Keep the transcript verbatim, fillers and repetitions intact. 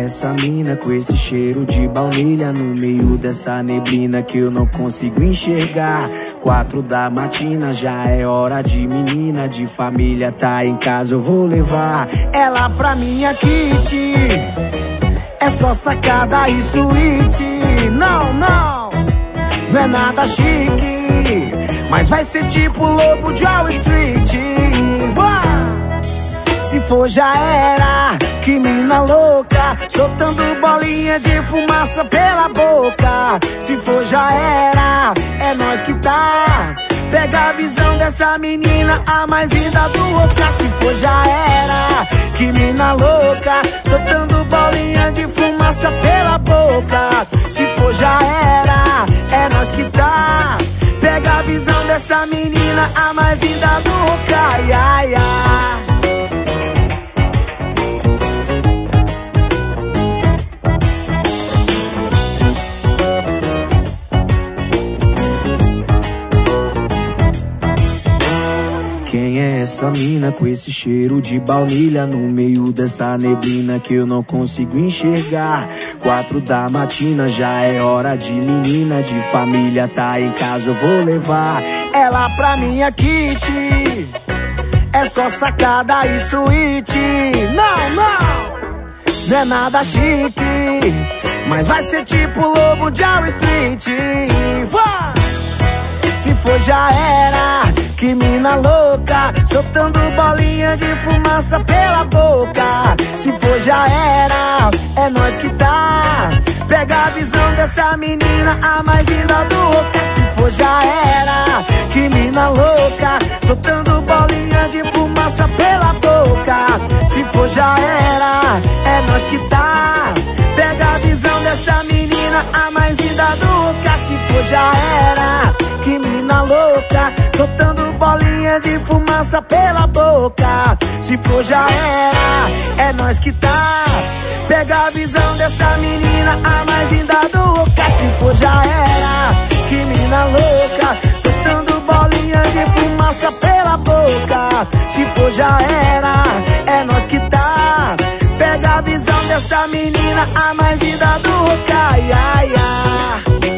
essa mina com esse cheiro de baunilha no meio dessa neblina que eu não consigo enxergar? Quatro da matina, já é hora de menina, de família, tá em casa, eu vou levar ela pra minha kit. É só sacada e suíte. Não, não, não é nada chique, mas vai ser tipo Lobo de Wall Street. Vai! Se for já era, que mina louca, soltando bolinha de fumaça pela boca. Se for já era, é nós que tá. Pega a visão dessa menina, a mais linda do Oca. Se for já era, que mina louca, soltando bolinha de fumaça pela boca. Se for já era, é nós que tá. Pega a visão dessa menina, a mais linda do Oca. Ai, ai, ai. Quem é essa mina com esse cheiro de baunilha no meio dessa neblina que eu não consigo enxergar? Quatro da matina, já é hora de menina, de família, tá em casa, eu vou levar ela pra minha kit. É só sacada e suíte. Não, não, não é nada chique, mas vai ser tipo Lobo de Wall Street. Vai! Se for já era, que mina louca, soltando bolinha de fumaça pela boca. Se for já era, é nós que tá. Pega a visão dessa menina, a mais linda do Oca. Se for já era, que mina louca, soltando bolinha de fumaça pela boca. Se for já era, é nós que tá. Pega a visão dessa menina, a mais linda do Oca. Se for já era, que mina louca, soltando bolinha de fumaça pela boca. Se for já era, é nós que tá. Pega a visão dessa menina, a mais linda do Oca. Se for já era, que mina louca, soltando bolinha de fumaça pela boca. Se for já era, é nós que tá. Pega a visão dessa menina, a mais linda do Oca. Ai, ai, ai.